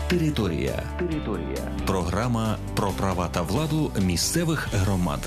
Територія. Програма про права та владу місцевих громад.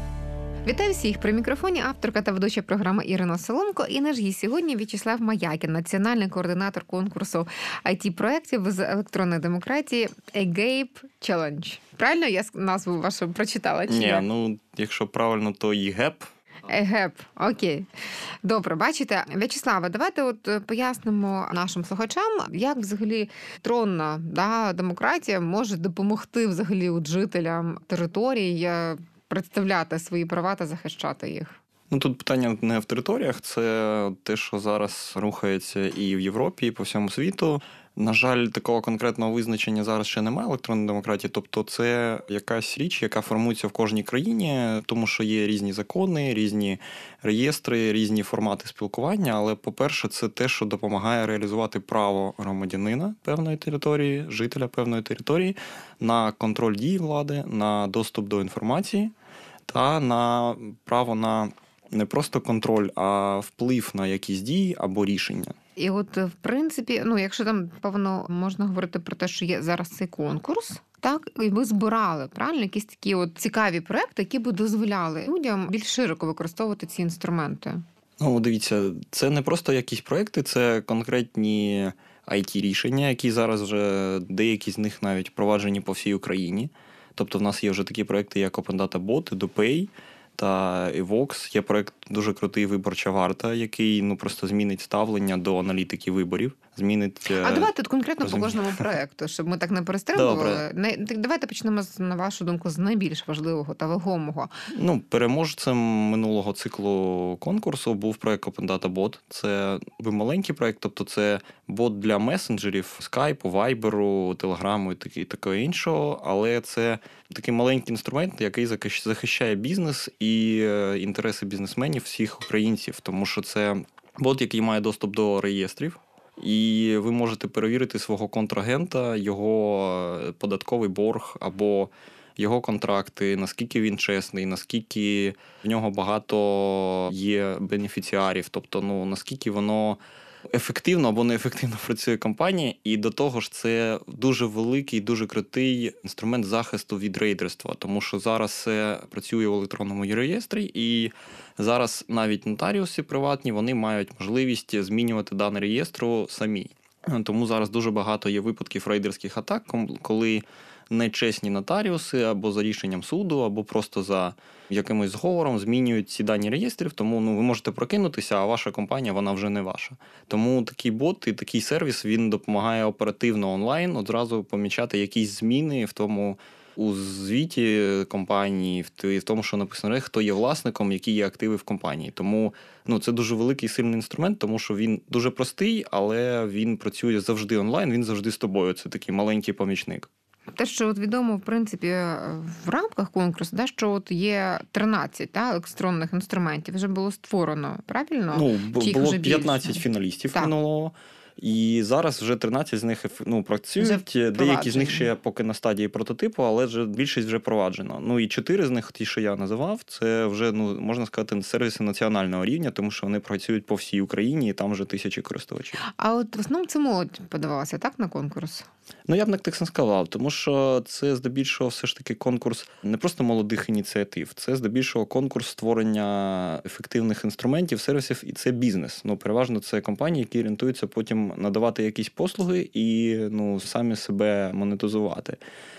Вітаю всіх! При мікрофоні авторка та ведуча програми Ірина Соломко. І наш гість сьогодні В'ячеслав Маякін, національний координатор конкурсу IT-проєктів з електронної демократії EGAPE Challenge. Правильно я назву вашу прочитала? Ні, якщо правильно, то EGAPE. EGAPE, окей. Добре, бачите. В'ячеславе, давайте пояснимо нашим слухачам, як взагалі електронна демократія може допомогти взагалі жителям територій представляти свої права та захищати їх. Тут питання не в територіях, це те, що зараз рухається і в Європі, і по всьому світу. На жаль, такого конкретного визначення зараз ще немає електронної демократії, тобто це якась річ, яка формується в кожній країні, тому що є різні закони, різні реєстри, різні формати спілкування, але, по-перше, це те, що допомагає реалізувати право громадянина певної території, жителя певної території на контроль дій влади, на доступ до інформації та на право на не просто контроль, а вплив на якісь дії або рішення. І в принципі, якщо там, певно, можна говорити про те, що є зараз цей конкурс, так, і ви збирали, правильно, якісь такі цікаві проекти, які б дозволяли людям більш широко використовувати ці інструменти. Дивіться, це не просто якісь проекти, це конкретні IT-рішення, які зараз вже деякі з них навіть впроваджені по всій Україні. Тобто в нас є вже такі проекти, як Open Data Bot, EduPay та Evox. Є проект дуже крутий «Виборча варта», який просто змінить ставлення до аналітики виборів. А давайте конкретно по кожному проекту, щоб ми так не перестрибували. Давайте почнемо, на вашу думку, з найбільш важливого та вагомого. Переможцем минулого циклу конкурсу був проект Open Data Bot. Це маленький проект, тобто це бот для месенджерів, скайпу, вайберу, телеграму і такого іншого, але це такий маленький інструмент, який захищає бізнес і інтереси бізнесменів всіх українців, тому що це бот, який має доступ до реєстрів, і ви можете перевірити свого контрагента, його податковий борг або його контракти, наскільки він чесний, наскільки в нього багато є бенефіціарів, тобто наскільки воно ефективно або неефективно працює компанія, і до того ж це дуже великий, дуже крутий інструмент захисту від рейдерства, тому що зараз це працює в електронному реєстрі, і зараз навіть нотаріуси приватні, вони мають можливість змінювати дані реєстру самі. Тому зараз дуже багато є випадків рейдерських атак, коли нечесні нотаріуси або за рішенням суду, або просто за якимось зговором змінюють ці дані реєстрів, тому ви можете прокинутися, а ваша компанія, вона вже не ваша. Тому такий бот і такий сервіс, він допомагає оперативно онлайн одразу помічати якісь зміни у звіті компанії, в тому, що написано, хто є власником, які є активи в компанії. Тому це дуже великий і сильний інструмент, тому що він дуже простий, але він працює завжди онлайн, він завжди з тобою. Це такий маленький помічник. Те, що відомо, в принципі, в рамках конкурсу, що є 13 електронних інструментів, вже було створено, правильно? Було 15 фіналістів минулого. І зараз вже 13 з них працюють, деякі з них ще поки на стадії прототипу, але вже більшість вже впроваджено. І 4 з них, ті, що я називав, це вже, можна сказати, сервіси національного рівня, тому що вони працюють по всій Україні, і там вже тисячі користувачів. А в основному це молодь подавалася, так, на конкурс? Я б так не сказав, тому що це здебільшого все ж таки конкурс не просто молодих ініціатив, це здебільшого конкурс створення ефективних інструментів, сервісів, і це бізнес. Переважно це компанії, які орієнтуються потім надавати якісь послуги і самі себе монетизувати.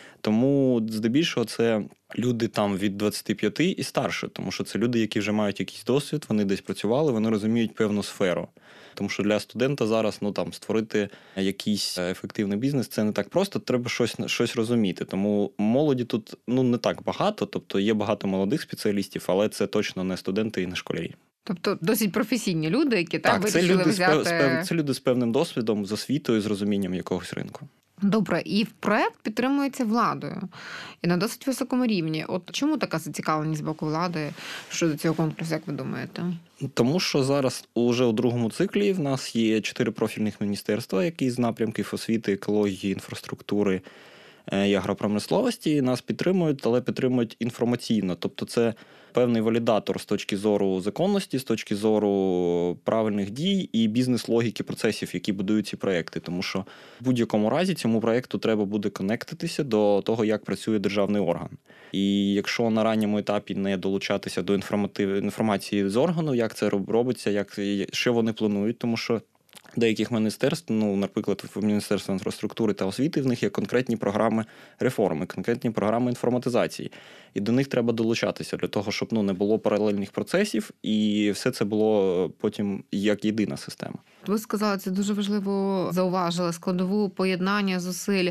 Тому здебільшого це люди там від 25 і старше, тому що це люди, які вже мають якийсь досвід, вони десь працювали, вони розуміють певну сферу. Тому що для студента зараз створити якийсь ефективний бізнес – це не так просто, треба щось розуміти. Тому молоді тут не так багато, тобто є багато молодих спеціалістів, але це точно не студенти і не школярі. Тобто досить професійні люди, які вирішили взяти... Це люди з певним досвідом, з освітою, з розумінням якогось ринку. Добре, і проект підтримується владою. І на досить високому рівні. Чому така зацікавленість з боку влади щодо цього конкурсу, як ви думаєте? Тому що зараз уже у другому циклі в нас є 4 профільних міністерства, які з напрямків освіти, екології, інфраструктури і агропромисловості, нас підтримують, але підтримують інформаційно. Тобто це певний валідатор з точки зору законності, з точки зору правильних дій і бізнес-логіки процесів, які будують ці проекти. Тому що в будь-якому разі цьому проекту треба буде конектитися до того, як працює державний орган. І якщо на ранньому етапі не долучатися до інформації з органу, як це робиться, що вони планують, тому що деяких міністерств, наприклад, в Міністерстві інфраструктури та освіти, в них є конкретні програми реформи, конкретні програми інформатизації. І до них треба долучатися для того, щоб не було паралельних процесів, і все це було потім як єдина система. Ви сказали, це дуже важливо зауважили, складову поєднання зусиль.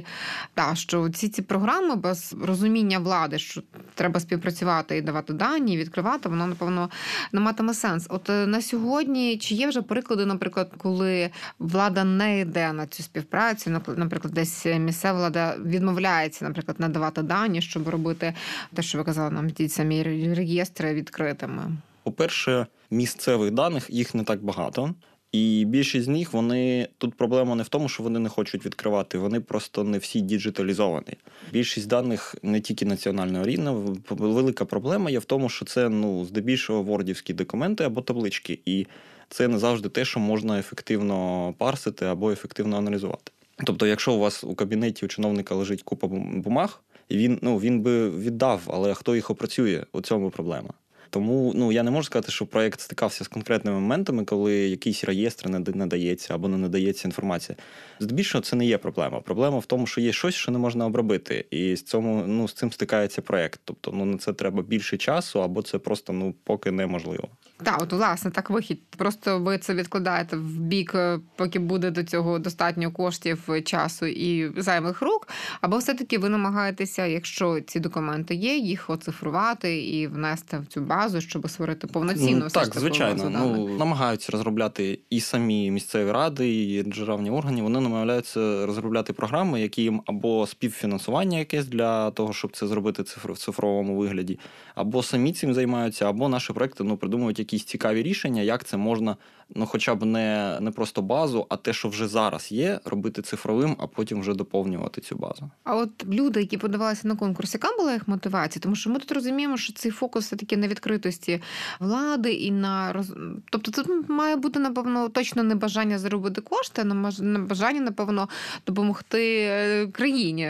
Що ці програми без розуміння влади, що треба співпрацювати і давати дані, і відкривати, воно, напевно, не матиме сенс. От на сьогодні, чи є вже приклади, наприклад, коли влада не йде на цю співпрацю, наприклад, десь місцева влада відмовляється, наприклад, надавати дані, щоб робити те, що ви казали, нам ті самі реєстри відкритими? По-перше, місцевих даних, їх не так багато. І більшість з них, тут проблема не в тому, що вони не хочуть відкривати, вони просто не всі діджиталізовані. Більшість даних не тільки національного рівня, велика проблема є в тому, що це, здебільшого вордівські документи або таблички. І це не завжди те, що можна ефективно парсити або ефективно аналізувати. Тобто, якщо у вас у кабінеті у чиновника лежить купа бумаг, і він би віддав, але хто їх опрацює, у цьому проблема. Тому я не можу сказати, що проєкт стикався з конкретними моментами, коли якийсь реєстр не надається або не надається інформація. Здебільшого це не є проблема. Проблема в тому, що є щось, що не можна обробити. І з цим стикається проєкт. Тобто на це треба більше часу, або це просто поки неможливо. Так, власне, так вихід. Просто ви це відкладаєте в бік, поки буде до цього достатньо коштів, часу і зайвих рук, або все-таки ви намагаєтеся, якщо ці документи є, їх оцифрувати і внести в цю базу, щоб створити повноцінну так, звичайно. Намагаються розробляти і самі місцеві ради, і державні органи. Вони намагаються розробляти програми, які їм або співфінансування якесь для того, щоб це зробити в цифровому вигляді, або самі цим займаються, або наші проекти придумують якісь цікаві рішення, як це можна, хоча б не просто базу, а те, що вже зараз є, робити цифровим, а потім вже доповнювати цю базу. А от люди, які подавалися на конкурс, яка була їх мотивація? Тому що ми тут розуміємо, що цей фокус все-таки на відкритості влади і Тобто тут має бути, напевно, точно не бажання заробити кошти, а бажання, напевно, допомогти країні.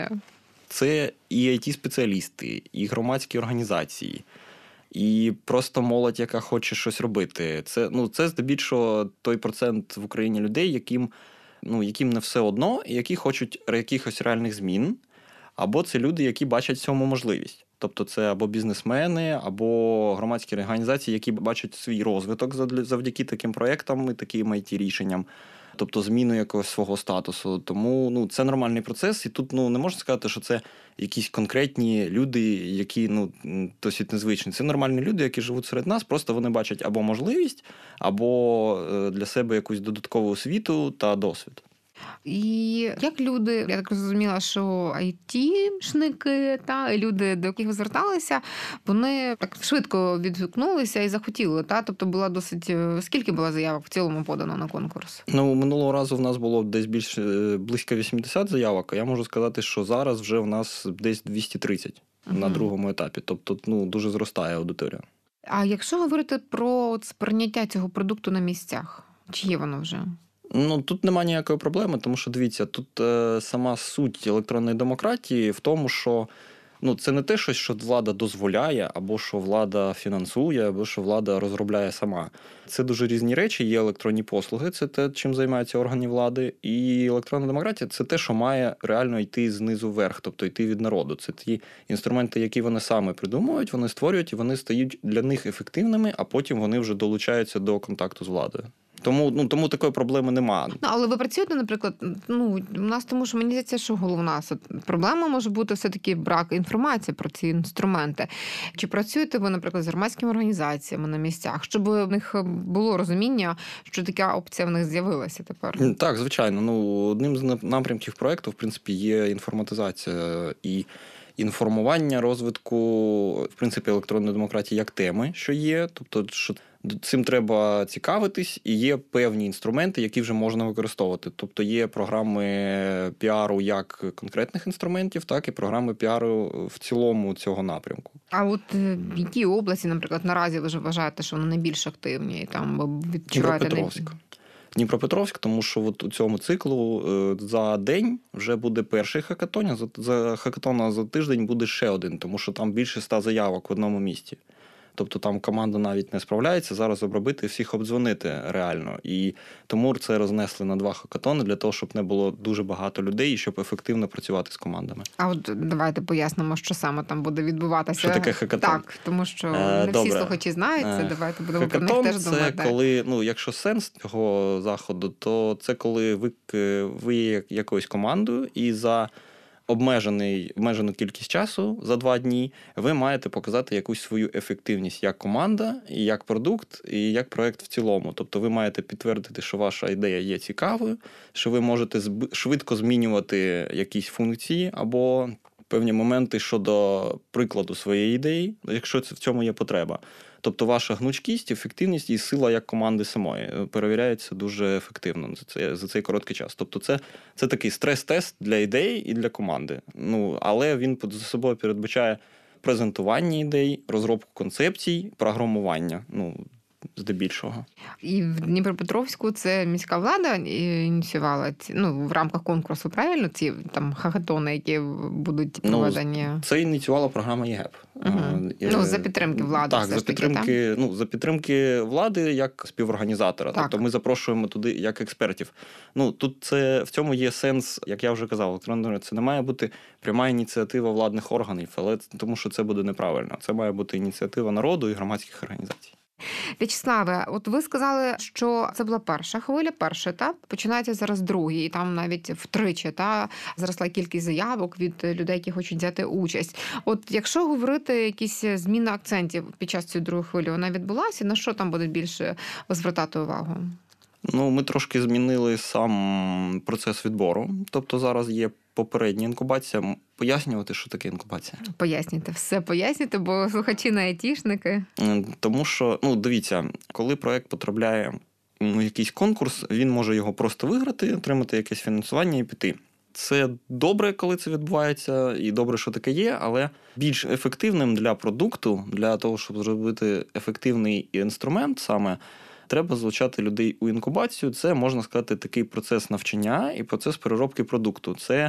Це і IT-спеціалісти, і громадські організації, і просто молодь, яка хоче щось робити. Це здебільшого той процент в Україні людей, яким не все одно, і які хочуть якихось реальних змін, або це люди, які бачать в цьому можливість. Тобто це або бізнесмени, або громадські організації, які бачать свій розвиток завдяки таким проєктам і таким IT-рішенням. Тобто зміну якогось свого статусу. Тому це нормальний процес. І тут не можна сказати, що це якісь конкретні люди, які досить незвичні. Це нормальні люди, які живуть серед нас, просто вони бачать або можливість, або для себе якусь додаткову освіту та досвід. І як люди, я так зрозуміла, що IT-шники, і люди, до яких ви зверталися, вони так швидко відгукнулися і захотіли, Тобто була досить... Скільки було заявок в цілому подано на конкурс? Минулого разу в нас було десь близько 80 заявок, а я можу сказати, що зараз вже в нас десь 230 на другому етапі. Тобто, дуже зростає аудиторія. А якщо говорити про сприйняття цього продукту на місцях, чи є воно вже? Тут немає ніякої проблеми, тому що, дивіться, тут сама суть електронної демократії в тому, що це не те, що влада дозволяє, або що влада фінансує, або що влада розробляє сама. Це дуже різні речі. Є електронні послуги, це те, чим займаються органи влади. І електронна демократія – це те, що має реально йти знизу вверх, тобто йти від народу. Це ті інструменти, які вони саме придумують, вони створюють, і вони стають для них ефективними, а потім вони вже долучаються до контакту з владою. Тому такої проблеми немає. Але ви працюєте, наприклад, у нас, тому що мені здається, що головна проблема може бути все-таки брак інформації про ці інструменти. Чи працюєте ви, наприклад, з громадськими організаціями на місцях, щоб у них було розуміння, що така опція в них з'явилася тепер? Так, звичайно. Одним з напрямків проєкту, в принципі, є інформатизація і інформування розвитку, в принципі, електронної демократії як теми, що є. Тобто, що Цим треба цікавитись, і є певні інструменти, які вже можна використовувати. Тобто є програми піару як конкретних інструментів, так і програми піару в цілому цього напрямку. А от в якій області, наприклад, наразі ви ж вважаєте, що вони найбільш активні? І там ви відчуваєте... Дніпропетровськ, тому що от у цьому циклу за день вже буде перший хакатон, за хакатона за тиждень буде ще один, тому що там більше 100 заявок в одному місті. Тобто там команда навіть не справляється зараз обробити, всіх обдзвонити реально. І тому це рознесли на 2 хакатони для того, щоб не було дуже багато людей і щоб ефективно працювати з командами. А от давайте пояснимо, що саме там буде відбуватися. Що таке хакатон? Так, тому що не всі слухачі знають це, давайте будемо про них теж думати. Хакатон – це коли, якщо сенс цього заходу, то це коли ви є якоюсь командою і за обмежену кількість часу, за 2 дні, ви маєте показати якусь свою ефективність як команда, і як продукт, і як проєкт в цілому. Тобто ви маєте підтвердити, що ваша ідея є цікавою, що ви можете швидко змінювати якісь функції або певні моменти щодо прикладу своєї ідеї, якщо в цьому є потреба. Тобто ваша гнучкість, ефективність і сила як команди самої перевіряється дуже ефективно за цей короткий час. Тобто це такий стрес-тест для ідеї і для команди. Але він за собою передбачає презентування ідей, розробку концепцій, програмування. Здебільшого. І в Дніпропетровську це міська влада ініціювала в рамках конкурсу, правильно? Ці там хакатони, які будуть проведені? Це ініціювала програма ЄГЕП. Угу. За підтримки влади. Так, за підтримки влади як співорганізатора. Так. Тобто ми запрошуємо туди як експертів. Тут в цьому є сенс, як я вже казав, це не має бути пряма ініціатива владних органів, але тому що це буде неправильно. Це має бути ініціатива народу і громадських організацій. В'ячеславе, от ви сказали, що це була перша хвиля, перший етап, починається зараз другий, і там навіть втричі зросла кількість заявок від людей, які хочуть взяти участь. От якщо говорити якісь зміни акцентів під час цієї другої хвилі, вона відбулася, на що там буде більше звертати увагу? Ми трошки змінили сам процес відбору, тобто зараз є попередня інкубація. Пояснювати, що таке інкубація? Пояснюйте, бо слухачі не айтішники. Тому що, дивіться, коли проєкт потрапляє в якийсь конкурс, він може його просто виграти, отримати якесь фінансування і піти. Це добре, коли це відбувається, і добре, що таке є, але більш ефективним для продукту, для того, щоб зробити ефективний інструмент саме, треба залучати людей у інкубацію. Це, можна сказати, такий процес навчання і процес переробки продукту. Це,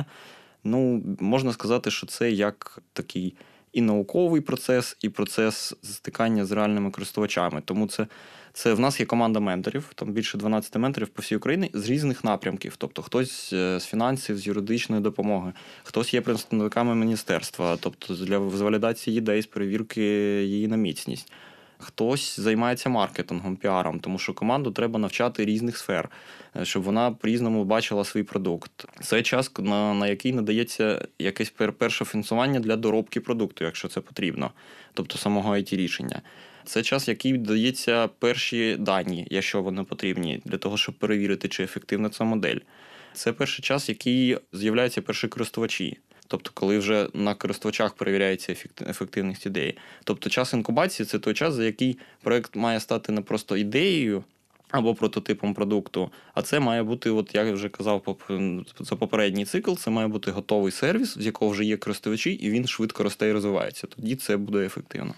можна сказати, що це як такий і науковий процес, і процес стикання з реальними користувачами. Тому це в нас є команда менторів, там більше 12 менторів по всій Україні з різних напрямків. Тобто хтось з фінансів, з юридичної допомоги, хтось є представниками міністерства, тобто з валідації ідей, з перевірки її на міцність. Хтось займається маркетингом, піаром, тому що команду треба навчати різних сфер, щоб вона по-різному бачила свій продукт. Це час, на який надається якесь перше фінансування для доробки продукту, якщо це потрібно, тобто самого IT-рішення. Це час, який дається перші дані, якщо вони потрібні, для того, щоб перевірити, чи ефективна ця модель. Це перший час, який з'являються перші користувачі. Тобто, коли вже на користувачах перевіряється ефективність ідеї. Тобто, час інкубації – це той час, за який проєкт має стати не просто ідеєю або прототипом продукту, а це має бути, от я вже казав за попередній цикл, це має бути готовий сервіс, з якого вже є користувачі, і він швидко росте і розвивається. Тоді це буде ефективно.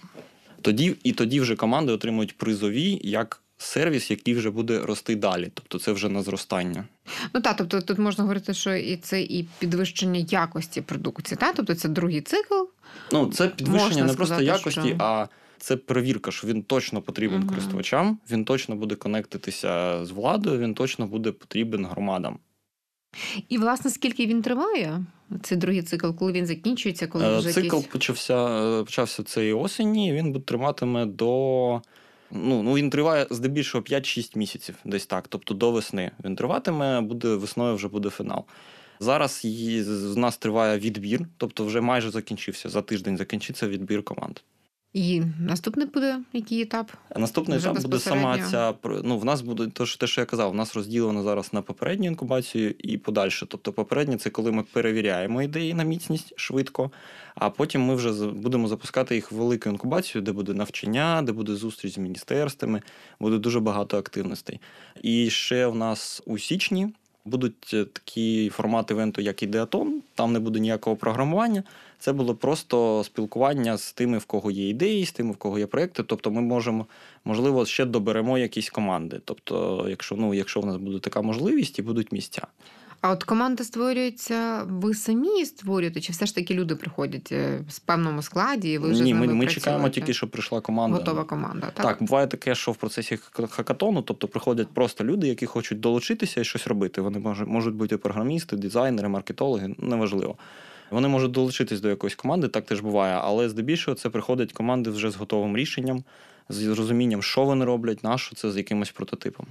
Тоді вже команди отримують призові, як сервіс, який вже буде рости далі. Тобто це вже на зростання. Тобто тут можна говорити, що і це і підвищення якості продукції, Тобто це другий цикл. Це підвищення можна не просто сказати, якості, а це перевірка, що він точно потрібен користувачам, він точно буде конектитися з владою, він точно буде потрібен громадам. І, власне, скільки він триває? Це другий цикл, коли він закінчується, коли вже цикл почався цієї осені, він триватиме до... він триває здебільшого 5-6 місяців, десь так, тобто до весни. Він триватиме, весною вже буде фінал. Зараз в нас триває відбір, тобто вже майже закінчився, за тиждень закінчиться відбір команд. І наступний буде який етап? Наступний етап буде сама ця... в нас буде те, що я казав, у нас розділено зараз на попередню інкубацію і подальше. Тобто попереднє – це коли ми перевіряємо ідеї на міцність швидко, а потім ми вже будемо запускати їх в велику інкубацію, де буде навчання, де буде зустріч з міністерствами, буде дуже багато активностей. І ще в нас у січні будуть такі формати івенту, як ідеатон, там не буде ніякого програмування, це було просто спілкування з тими, в кого є ідеї, з тими, в кого є проекти, тобто ми можемо, можливо, ще доберемо якісь команди, тобто якщо в нас буде така можливість і будуть місця. А от команда створюється, ви самі створюєте, чи все ж таки люди приходять в певному складі, і ви вже з ними ми чекаємо тільки, щоб прийшла команда. Готова команда, так? Так, буває таке, що в процесі хакатону, тобто приходять просто люди, які хочуть долучитися і щось робити. Вони можуть бути програмісти, дизайнери, маркетологи, неважливо. Вони можуть долучитись до якоїсь команди, так теж буває, але здебільшого це приходять команди вже з готовим рішенням, з розумінням, що вони роблять, на що це, з якимось прототипом.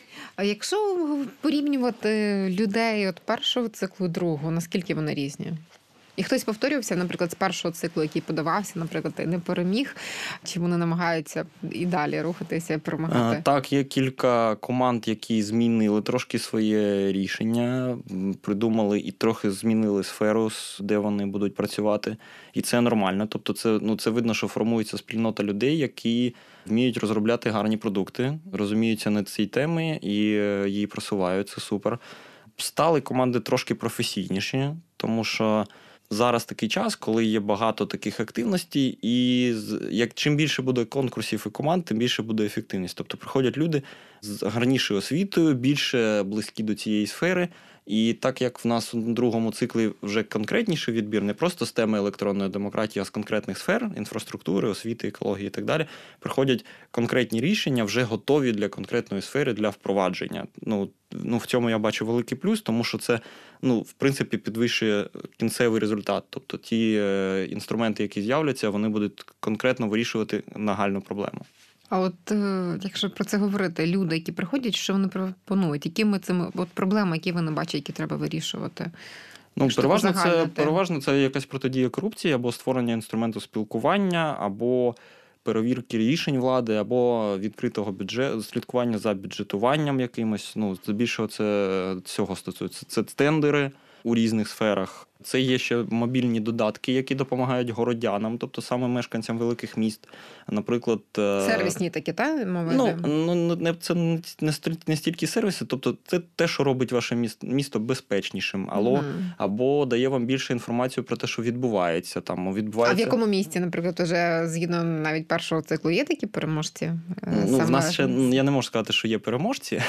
А якщо порівнювати людей від першого циклу, другого, наскільки вони різні? І хтось повторювався, наприклад, з першого циклу, який подавався, наприклад, і не переміг, чи вони намагаються і далі рухатися і перемагати? Так, є кілька команд, які змінили трошки своє рішення, придумали і трохи змінили сферу, де вони будуть працювати. І це нормально. Тобто це видно, що формується спільнота людей, які вміють розробляти гарні продукти, розуміються на цій темі і її просувають. Це супер. Стали команди трошки професійніші, тому що зараз такий час, коли є багато таких активностей, і чим більше буде конкурсів і команд, тим більше буде ефективність. Тобто приходять люди з гарнішою освітою, більше близькі до цієї сфери. І так як в нас у другому циклі вже конкретніший відбір, не просто з теми електронної демократії, а з конкретних сфер, інфраструктури, освіти, екології і так далі, приходять конкретні рішення, вже готові для конкретної сфери, для впровадження. В цьому я бачу великий плюс, тому що це, в принципі, підвищує кінцевий результат. Тобто ті інструменти, які з'являться, вони будуть конкретно вирішувати нагальну проблему. А от якщо про це говорити, люди, які приходять, що вони пропонують? Якими цими проблеми, які вони бачать, які треба вирішувати? Переважно це якась протидія корупції, або створення інструменту спілкування, або перевірки рішень влади, або відкритого бюджету, слідкування за бюджетуванням якимось. Здебільшого це цього стосується. Це тендери у різних сферах. Це є ще мобільні додатки, які допомагають городянам, тобто саме мешканцям великих міст. Наприклад, сервісні такі, так? Це не стільки сервіси, тобто це те, що робить ваше місто безпечнішим, або дає вам більше інформацію про те, що відбувається. А в якому місті, наприклад, вже згідно навіть першого циклу є такі переможці? В нас ще, я не можу сказати, що є переможці.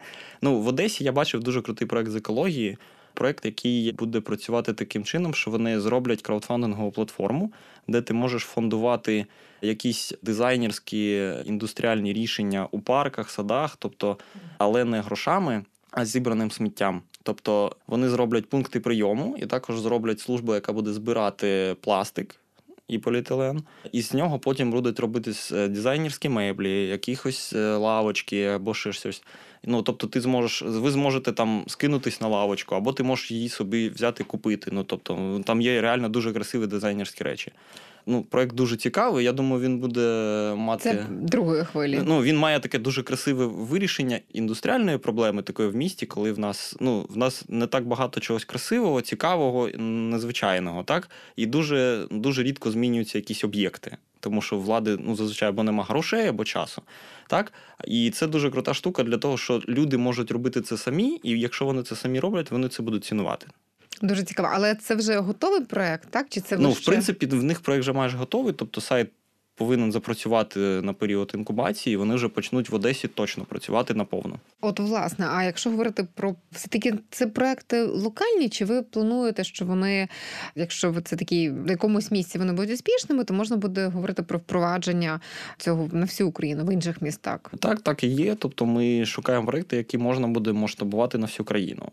В Одесі я бачив дуже крутий проект з екології. Проект, який буде працювати таким чином, що вони зроблять краудфандингову платформу, де ти можеш фондувати якісь дизайнерські індустріальні рішення у парках, садах, але не грошами, а зібраним сміттям. Тобто вони зроблять пункти прийому і також зроблять службу, яка буде збирати пластик і поліетилен. І з нього потім будуть робитись дизайнерські меблі, якісь лавочки або ще щось. Тобто ви зможете там скинутись на лавочку, або ти можеш її собі взяти купити. Тобто там є реально дуже красиві дизайнерські речі. Проект дуже цікавий, я думаю, він буде мати... Це другої хвилі. Він має таке дуже красиве вирішення індустріальної проблеми такої в місті, коли в нас не так багато чогось красивого, цікавого, незвичайного, так? І дуже, дуже рідко змінюються якісь об'єкти. Тому що влади, зазвичай, або нема грошей, або часу. Так? І це дуже крута штука для того, що люди можуть робити це самі, і якщо вони це самі роблять, вони це будуть цінувати. Дуже цікаво. Але це вже готовий проєкт, так? Чи це в принципі, в них проєкт вже майже готовий, тобто сайт повинен запрацювати на період інкубації, і вони вже почнуть в Одесі точно працювати наповну. От, власне, а якщо говорити про все-таки це проекти локальні, чи ви плануєте, що вони, якщо це такі в якомусь місці вони будуть успішними, то можна буде говорити про впровадження цього на всю Україну, в інших містах? Так і є. Тобто ми шукаємо проекти, які можна буде масштабувати на всю країну.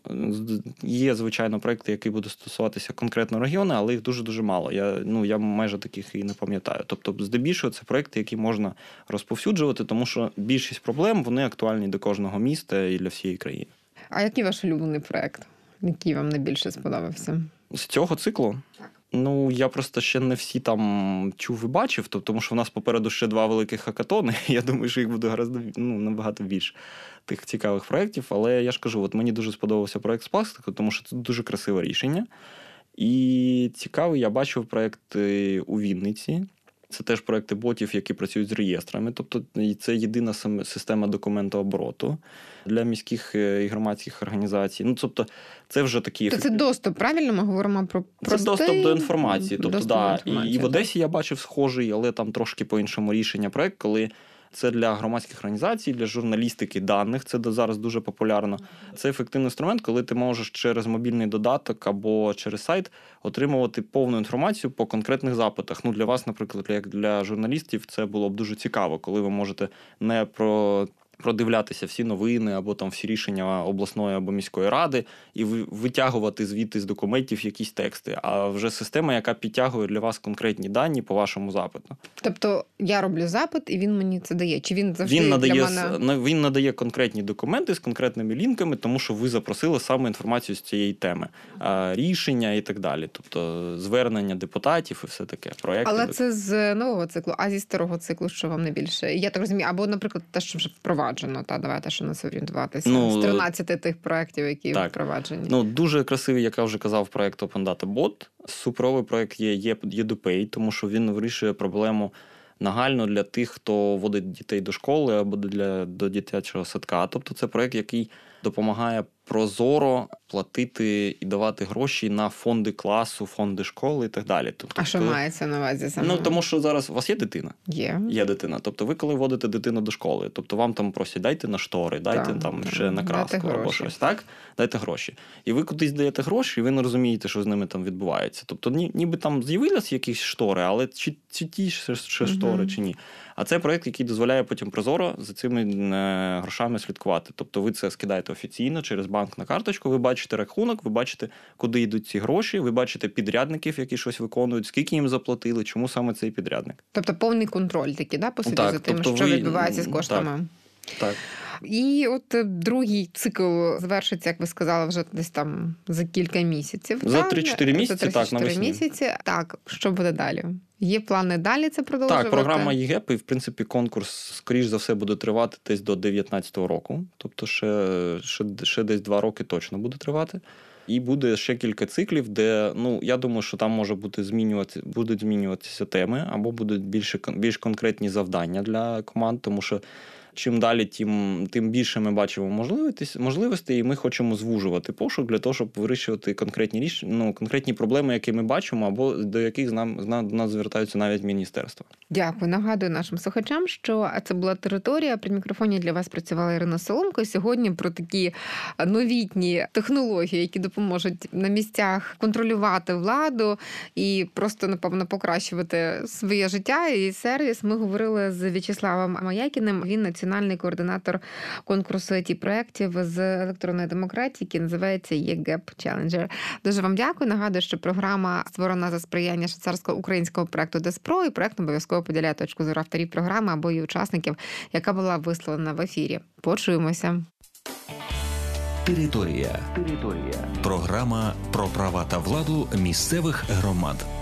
Є, звичайно, проекти, які будуть стосуватися конкретно регіону, але їх дуже-дуже мало. Я майже таких і не пам'ятаю. Тобто, здебільшого, це проекти, які можна розповсюджувати, тому що більшість проблем, вони актуальні до кожного міста і для всієї країни. А який ваш улюблений проект, який вам найбільше сподобався? З цього циклу? Ну, я просто ще не всі там чув і бачив, тому що в нас попереду ще 2 великих хакатони. Я думаю, що їх буде набагато більше тих цікавих проєктів. Але я ж кажу, от мені дуже сподобався проєкт з пластику, тому що це дуже красиве рішення. І цікавий, я бачив проєкти у Вінниці. Це теж проєкти ботів, які працюють з реєстрами. Тобто це єдина система документообороту для міських і громадських організацій. Ну, тобто це вже такі... Це доступ, правильно ми говоримо про простий... Це доступ до інформації. Тобто, да. І в Одесі я бачив схожий, але там трошки по-іншому рішення проєкт, коли це для громадських організацій, для журналістики даних, це зараз дуже популярно. Це ефективний інструмент, коли ти можеш через мобільний додаток або через сайт отримувати повну інформацію по конкретних запитах. Ну, для вас, наприклад, як для журналістів, це було б дуже цікаво, коли ви можете не продивлятися всі новини або там всі рішення обласної або міської ради і витягувати звідти з документів якісь тексти, а вже система, яка підтягує для вас конкретні дані по вашому запиту. Тобто я роблю запит, і він мені це дає? Чи він завжди він надає конкретні документи з конкретними лінками, тому що ви запросили саме інформацію з цієї теми, рішення і так далі. Тобто звернення депутатів і все таке. Проекти. Але це з нового циклу, а зі старого циклу, що вам не більше? Я так розумію, або, наприклад, те, що вже впроваджено. Давайте, що нас орієнтуватися. З 13 тих проєктів, які впроваджені. Ну, дуже красивий, як я вже казав, проєкт Open Data Bot. Супровий проєкт є EduPay, тому що він вирішує проблему нагально для тих, хто водить дітей до школи або до дитячого садка. Тобто це проєкт, який допомагає прозоро платити і давати гроші на фонди класу, фонди школи і так далі. Тобто, а що мається на увазі саме? Ну, тому що зараз у вас є дитина? Є дитина. Тобто ви коли водите дитину до школи, тобто вам там просять, дайте на штори, дайте ще на краску або щось, так? Дайте гроші. І ви кудись даєте гроші, і ви не розумієте, що з ними там відбувається. Тобто ніби там з'явилися якісь штори, але чи ті ще штори, чи ні. А це проєкт, який дозволяє потім прозоро за цими грошами слідкувати. Тобто ви це скидаєте офіційно через банк на карточку, ви бачите рахунок, ви бачите, куди йдуть ці гроші, ви бачите підрядників, які щось виконують, скільки їм заплатили, чому саме цей підрядник. Тобто повний контроль такий, да, по суті, за тим, що відбувається з коштами. Так. І от другий цикл завершиться, як ви сказали, вже десь там за кілька місяців. За 3-4 місяці, так, навесні. Так, що буде далі? Є плани далі це продовжувати? Так, програма ЄГЕП, і, в принципі, конкурс, скоріш за все, буде тривати десь до 2019 року. Тобто ще десь 2 роки точно буде тривати. І буде ще кілька циклів, де, я думаю, що там будуть змінюватися теми, або будуть більш конкретні завдання для команд, тому що чим далі, тим більше ми бачимо можливостей, і ми хочемо звужувати пошук для того, щоб вирішувати конкретні проблеми, які ми бачимо, або до яких до нас звертаються навіть міністерства. Дякую. Нагадую нашим слухачам, що це була «Територія». При мікрофоні для вас працювала Ірина Соломко. Сьогодні про такі новітні технології, які допоможуть на місцях контролювати владу і просто, напевно, покращувати своє життя і сервіс. Ми говорили з В'ячеславом Маякіним. Він національний координатор конкурсу IT-проєктів з електронної демократії, який називається ЄГЕП Challenger. Дуже вам дякую. Нагадую, що програма створена за сприяння швейцарсько-українського проєкту ДЕСПРО, і проєкт обов'язково поділяє точку зору авторів програми або її учасників, яка була висловлена в ефірі. Почуємося. Територія. Програма про права та владу місцевих громад.